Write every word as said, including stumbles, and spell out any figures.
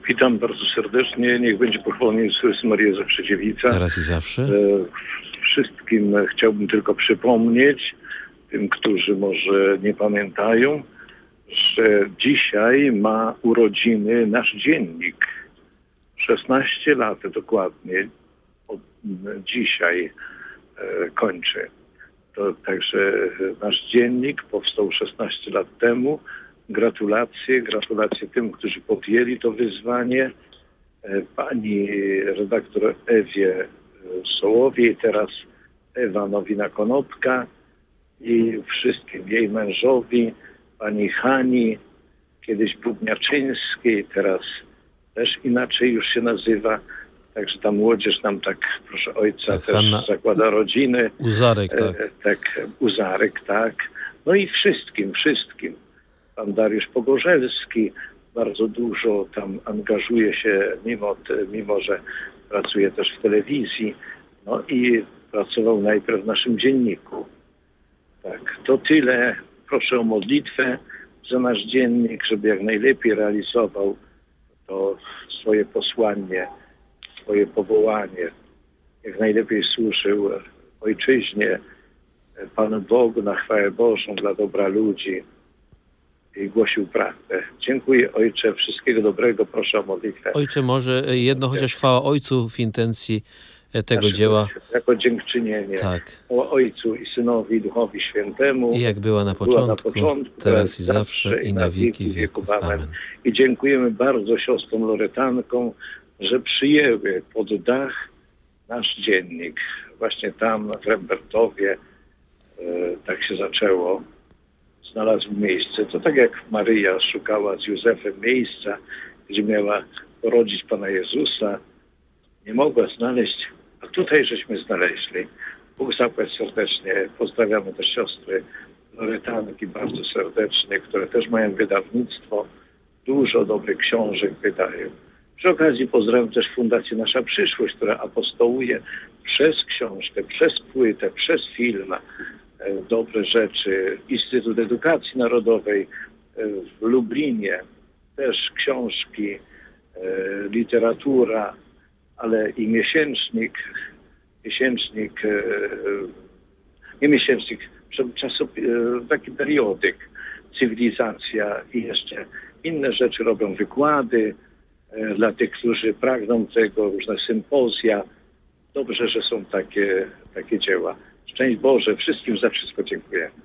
Witam bardzo serdecznie. Niech będzie pochwalony Jezus Maria zawsze dziewica. Teraz i zawsze. E, Wszystkim chciałbym tylko przypomnieć, tym, którzy może nie pamiętają, że dzisiaj ma urodziny nasz dziennik. szesnaście lat dokładnie od dzisiaj e, kończy. To także nasz dziennik powstał szesnaście lat temu. Gratulacje, gratulacje tym, którzy podjęli to wyzwanie. E, Pani redaktor Ewie Sołowiej, teraz Ewa Nowina-Konopka i wszystkim jej mężowi, pani Hani, kiedyś Bubniaczyńskiej, teraz też inaczej już się nazywa. Także ta młodzież nam tak, proszę ojca, Tak, też Hanna zakłada rodziny. Uzarek, tak. E, tak, Uzarek, tak. No i wszystkim, wszystkim. Pan Dariusz Pogorzelski bardzo dużo tam angażuje się, mimo, mimo że pracuje też w telewizji. No i pracował najpierw w naszym dzienniku. Tak, to tyle. Proszę o modlitwę za nasz dziennik, żeby jak najlepiej realizował to swoje posłanie, swoje powołanie. Jak najlepiej służył ojczyźnie, Panu Bogu na chwałę Bożą, dla dobra ludzi i głosił prawdę. Dziękuję, Ojcze, wszystkiego dobrego, proszę o modlitwę. Ojcze, może jedno chociaż chwała Ojcu w intencji tego dzieła. Jako dziękczynienie. Tak. O Ojcu i Synowi i Duchowi Świętemu. I jak była na początku, była na początku teraz i zawsze, i na wieki wieków. Amen. I dziękujemy bardzo siostrom Loretankom, że przyjęły pod dach nasz dziennik. Właśnie tam w Rembertowie e, tak się zaczęło. Znalazł miejsce. To tak jak Maryja szukała z Józefem miejsca, gdzie miała porodzić Pana Jezusa. Nie mogła znaleźć, a tutaj żeśmy znaleźli. Bóg zapłać serdecznie. Pozdrawiamy też siostry Loretanki bardzo serdecznie, które też mają wydawnictwo. Dużo dobrych książek wydają. Przy okazji pozdrawiam też Fundację Nasza Przyszłość, która apostołuje przez książkę, przez płytę, przez film e, dobre rzeczy. Instytut Edukacji Narodowej e, w Lublinie, też książki, e, literatura, ale i miesięcznik, miesięcznik, e, nie miesięcznik, czasop, e, taki periodyk, Cywilizacja i jeszcze inne rzeczy robią, wykłady e, dla tych, którzy pragną tego, różne sympozja. Dobrze, że są takie, takie dzieła. Szczęść Boże, wszystkim za wszystko dziękuję.